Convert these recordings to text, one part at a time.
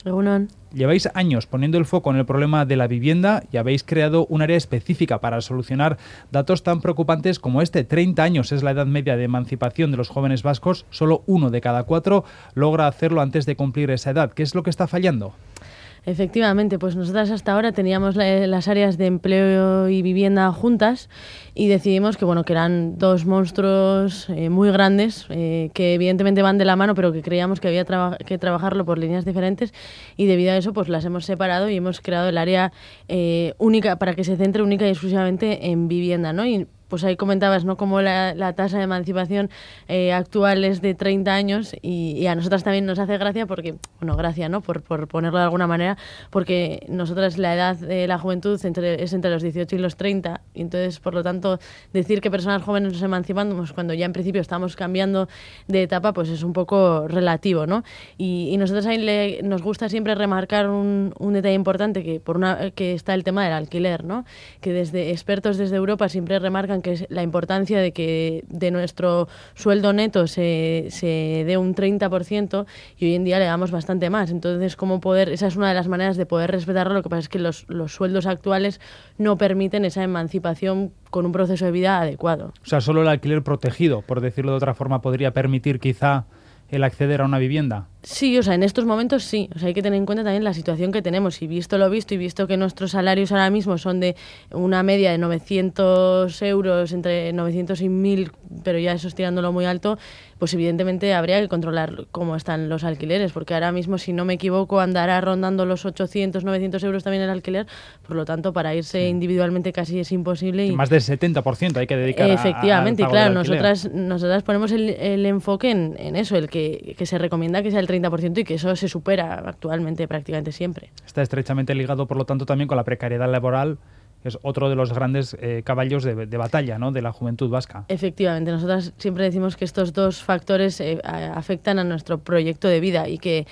Egunon. Lleváis años poniendo el foco en el problema de la vivienda y habéis creado un área específica para solucionar datos tan preocupantes como este. 30 años es la edad media de emancipación de los jóvenes vascos. Solo 1 de cada 4 logra hacerlo antes de cumplir esa edad. ¿Qué es lo que está fallando? Efectivamente, pues nosotras hasta ahora teníamos las áreas de empleo y vivienda juntas y decidimos que eran dos monstruos muy grandes que evidentemente van de la mano, pero que creíamos que había que trabajarlo por líneas diferentes, y debido a eso pues las hemos separado y hemos creado el área única para que se centre única y exclusivamente en vivienda, ¿no? Y pues ahí comentabas, ¿no?, cómo la tasa de emancipación actual es de 30 años y a nosotras también nos hace gracia porque, gracia, ¿no?, por ponerlo de alguna manera, porque nosotras la edad de la juventud es entre los 18 y los 30, y entonces, por lo tanto, decir que personas jóvenes nos emancipamos cuando ya en principio estamos cambiando de etapa, pues es un poco relativo, ¿no? Y nosotros ahí nos gusta siempre remarcar un detalle importante, que está el tema del alquiler, ¿no?, que desde expertos desde Europa siempre remarcan que es la importancia de que de nuestro sueldo neto se dé un 30%, y hoy en día le damos bastante más. Entonces, esa es una de las maneras de poder respetarlo. Lo que pasa es que los sueldos actuales no permiten esa emancipación con un proceso de vida adecuado. O sea, solo el alquiler protegido, por decirlo de otra forma, podría permitir quizá el acceder a una vivienda. Sí, en estos momentos sí. Hay que tener en cuenta también la situación que tenemos. Y visto lo visto, y visto que nuestros salarios ahora mismo son de una media de 900 euros, entre 900 y 1.000, pero ya eso tirándolo muy alto, pues evidentemente habría que controlar cómo están los alquileres, porque ahora mismo, si no me equivoco, andará rondando los 800, 900 euros también el alquiler. Por lo tanto, para irse individualmente casi es imposible. Más del 70% hay que dedicar efectivamente, al pago y claro, del nosotras ponemos el enfoque en eso, el que se recomienda que sea el 30%, y que eso se supera actualmente prácticamente siempre. Está estrechamente ligado, por lo tanto, también con la precariedad laboral, que es otro de los grandes caballos de batalla, ¿no?, de la juventud vasca. Efectivamente, nosotras siempre decimos que estos dos factores afectan a nuestro proyecto de vida, y que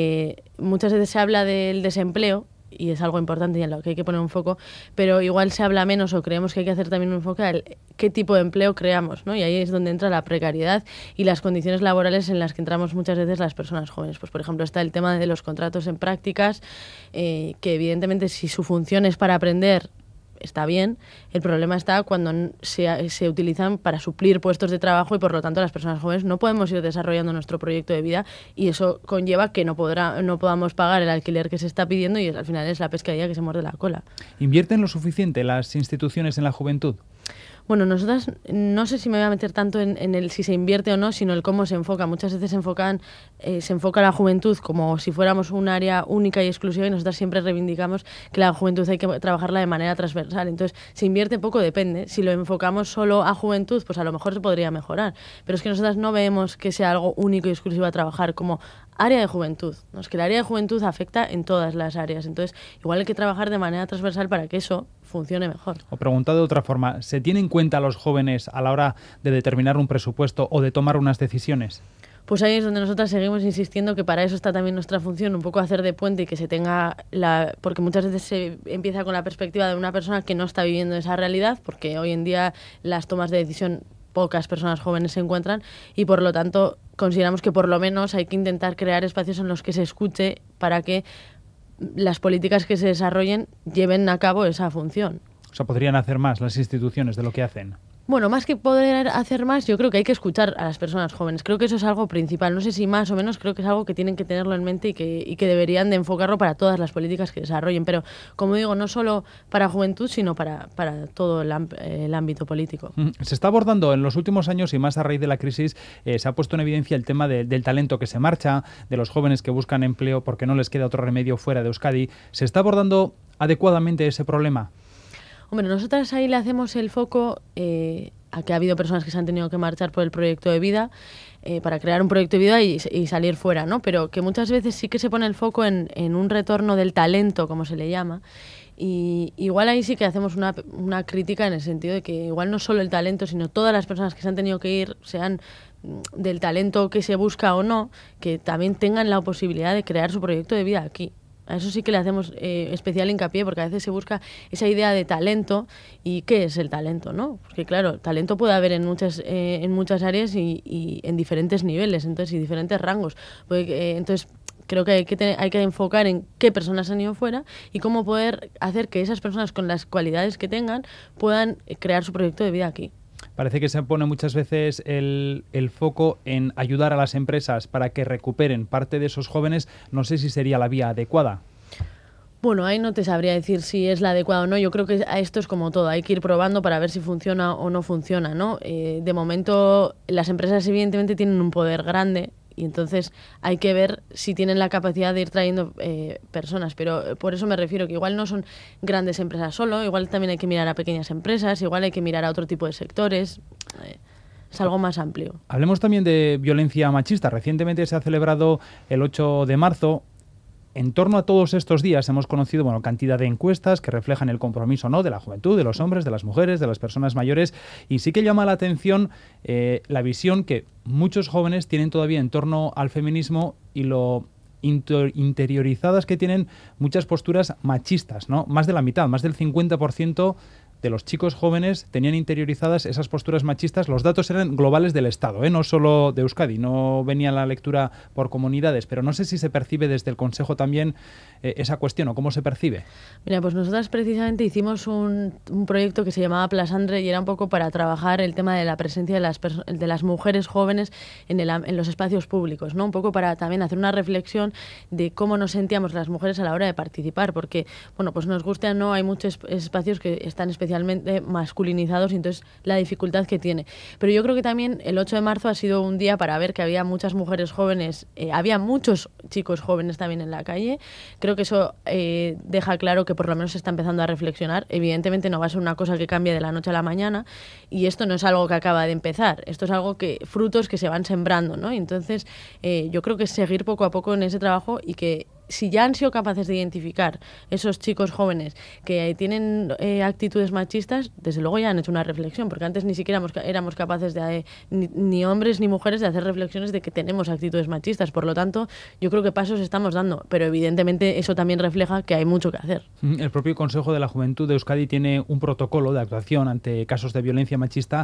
muchas veces se habla del desempleo, y es algo importante y en lo que hay que poner un foco, pero igual se habla menos, o creemos que hay que hacer también un enfoque al qué tipo de empleo creamos, ¿no? Y ahí es donde entra la precariedad y las condiciones laborales en las que entramos muchas veces las personas jóvenes. Pues, por ejemplo, está el tema de los contratos en prácticas, que evidentemente, si su función es para aprender, está bien. El problema está cuando se utilizan para suplir puestos de trabajo, y por lo tanto las personas jóvenes no podemos ir desarrollando nuestro proyecto de vida, y eso conlleva que no podamos pagar el alquiler que se está pidiendo, y al final es la pescadilla que se muerde la cola. ¿Invierten lo suficiente las instituciones en la juventud? Bueno, nosotras no sé si me voy a meter tanto en el si se invierte o no, sino el cómo se enfoca. Muchas veces se enfoca la juventud como si fuéramos un área única y exclusiva, y nosotras siempre reivindicamos que la juventud hay que trabajarla de manera transversal. Entonces, se invierte poco, depende. Si lo enfocamos solo a juventud, pues a lo mejor se podría mejorar. Pero es que nosotras no vemos que sea algo único y exclusivo a trabajar como área de juventud. No, es que el área de juventud afecta en todas las áreas. Entonces, igual hay que trabajar de manera transversal para que eso funcione mejor. O preguntado de otra forma, ¿se tiene en cuenta a los jóvenes a la hora de determinar un presupuesto o de tomar unas decisiones? Pues ahí es donde nosotras seguimos insistiendo que para eso está también nuestra función, un poco hacer de puente, y que se tenga porque muchas veces se empieza con la perspectiva de una persona que no está viviendo esa realidad, porque hoy en día las tomas de decisión pocas personas jóvenes se encuentran, y por lo tanto consideramos que por lo menos hay que intentar crear espacios en los que se escuche para que las políticas que se desarrollen lleven a cabo esa función. O sea, ¿podrían hacer más las instituciones de lo que hacen? Bueno, más que poder hacer más, yo creo que hay que escuchar a las personas jóvenes. Creo que eso es algo principal. No sé si más o menos, creo que es algo que tienen que tenerlo en mente, y que deberían de enfocarlo para todas las políticas que desarrollen. Pero, como digo, no solo para juventud, sino para todo el ámbito político. Se está abordando en los últimos años, y más a raíz de la crisis, se ha puesto en evidencia el tema del talento que se marcha, de los jóvenes que buscan empleo porque no les queda otro remedio fuera de Euskadi. ¿Se está abordando adecuadamente ese problema? Hombre, nosotras ahí le hacemos el foco a que ha habido personas que se han tenido que marchar por el proyecto de vida, para crear un proyecto de vida y salir fuera, ¿no? Pero que muchas veces sí que se pone el foco en un retorno del talento, como se le llama. Y igual ahí sí que hacemos una crítica, en el sentido de que igual no solo el talento, sino todas las personas que se han tenido que ir, sean del talento que se busca o no, que también tengan la posibilidad de crear su proyecto de vida aquí. A eso sí que le hacemos especial hincapié, porque a veces se busca esa idea de talento. ¿Y qué es el talento, no? Porque claro, talento puede haber en muchas áreas y en diferentes niveles, entonces, y diferentes rangos. Entonces, creo que hay que enfocar en qué personas han ido fuera y cómo poder hacer que esas personas con las cualidades que tengan puedan crear su proyecto de vida aquí. Parece que se pone muchas veces el foco en ayudar a las empresas para que recuperen parte de esos jóvenes. No sé si sería la vía adecuada. Bueno, ahí no te sabría decir si es la adecuada o no. Yo creo que a esto es como todo. Hay que ir probando para ver si funciona o no funciona, ¿no? De momento, las empresas evidentemente tienen un poder grande y entonces hay que ver si tienen la capacidad de ir trayendo personas. Pero por eso me refiero que igual no son grandes empresas solo, igual también hay que mirar a pequeñas empresas, igual hay que mirar a otro tipo de sectores. Es algo más amplio. Hablemos también de violencia machista. Recientemente se ha celebrado el 8 de marzo. En torno a todos estos días hemos conocido cantidad de encuestas que reflejan el compromiso, ¿no?, de la juventud, de los hombres, de las mujeres, de las personas mayores, y sí que llama la atención la visión que muchos jóvenes tienen todavía en torno al feminismo y lo interiorizadas que tienen muchas posturas machistas, ¿no? Más de la mitad, más del 50% de los chicos jóvenes tenían interiorizadas esas posturas machistas. Los datos eran globales del Estado, no solo de Euskadi, no venía la lectura por comunidades, pero no sé si se percibe desde el Consejo también esa cuestión o cómo se percibe. Mira, pues nosotras precisamente hicimos un proyecto que se llamaba Plasandre y era un poco para trabajar el tema de la presencia de las mujeres jóvenes en los espacios públicos, ¿no? Un poco para también hacer una reflexión de cómo nos sentíamos las mujeres a la hora de participar, porque, bueno, pues nos guste o no, hay muchos espacios que están especialmente masculinizados y entonces la dificultad que tiene. Pero yo creo que también el 8 de marzo ha sido un día para ver que había muchas mujeres jóvenes, había muchos chicos jóvenes también en la calle. Creo que eso deja claro que por lo menos se está empezando a reflexionar. Evidentemente no va a ser una cosa que cambie de la noche a la mañana y esto no es algo que acaba de empezar, esto es algo frutos que se van sembrando, ¿no? Entonces yo creo que es seguir poco a poco en ese trabajo y que si ya han sido capaces de identificar esos chicos jóvenes que tienen actitudes machistas, desde luego ya han hecho una reflexión, porque antes ni siquiera éramos capaces de, ni hombres ni mujeres, de hacer reflexiones de que tenemos actitudes machistas. Por lo tanto, yo creo que pasos estamos dando, pero evidentemente eso también refleja que hay mucho que hacer. El propio Consejo de la Juventud de Euskadi tiene un protocolo de actuación ante casos de violencia machista.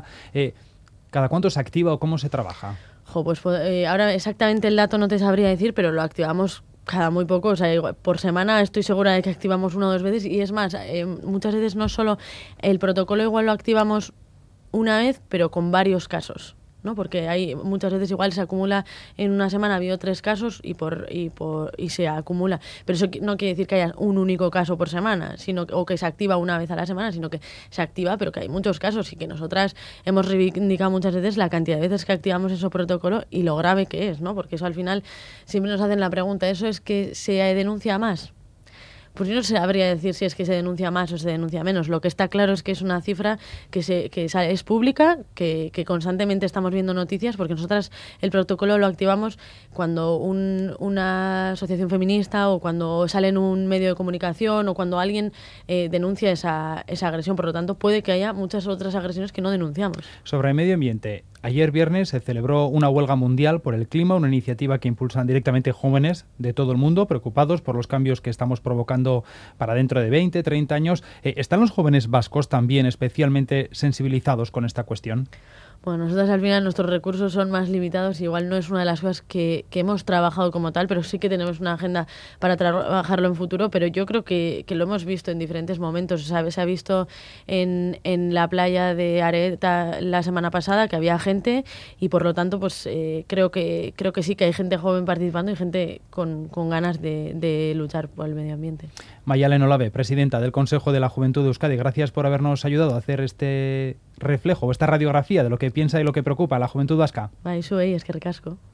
¿Cada cuánto se activa o cómo se trabaja? Pues ahora exactamente el dato no te sabría decir, pero lo activamos cada muy poco, o sea, por semana estoy segura de que activamos 1 o 2 veces y es más, muchas veces no solo el protocolo igual lo activamos una vez, pero con varios casos, ¿no? Porque hay muchas veces igual se acumula en una semana, ha habido 3 casos y se acumula. Pero eso no quiere decir que haya un único caso por semana, o que se activa una vez a la semana, sino que se activa, pero que hay muchos casos y que nosotras hemos reivindicado muchas veces la cantidad de veces que activamos ese protocolo y lo grave que es, ¿no? Porque eso al final siempre nos hacen la pregunta, ¿eso es que se denuncia más? Pues yo no sabría decir si es que se denuncia más o se denuncia menos. Lo que está claro es que es una cifra que es pública, que constantemente estamos viendo noticias, porque nosotras el protocolo lo activamos cuando una asociación feminista o cuando sale en un medio de comunicación o cuando alguien denuncia esa agresión. Por lo tanto, puede que haya muchas otras agresiones que no denunciamos. Sobre el medio ambiente, ayer viernes se celebró una huelga mundial por el clima, una iniciativa que impulsan directamente jóvenes de todo el mundo, preocupados por los cambios que estamos provocando para dentro de 20, 30 años. ¿Están los jóvenes vascos también especialmente sensibilizados con esta cuestión? Bueno, nosotros al final nuestros recursos son más limitados, igual no es una de las cosas que hemos trabajado como tal, pero sí que tenemos una agenda para trabajarlo en futuro, pero yo creo que lo hemos visto en diferentes momentos, ¿sabes? Se ha visto en la playa de Areta la semana pasada que había gente y por lo tanto pues creo que sí que hay gente joven participando y gente con ganas de luchar por el medio ambiente. Maialen Olabe, presidenta del Consejo de la Juventud de Euskadi, gracias por habernos ayudado a hacer este reflejo, esta radiografía de lo que piensa y lo que preocupa a la juventud vasca. Bai, zuei, eskerrik asko.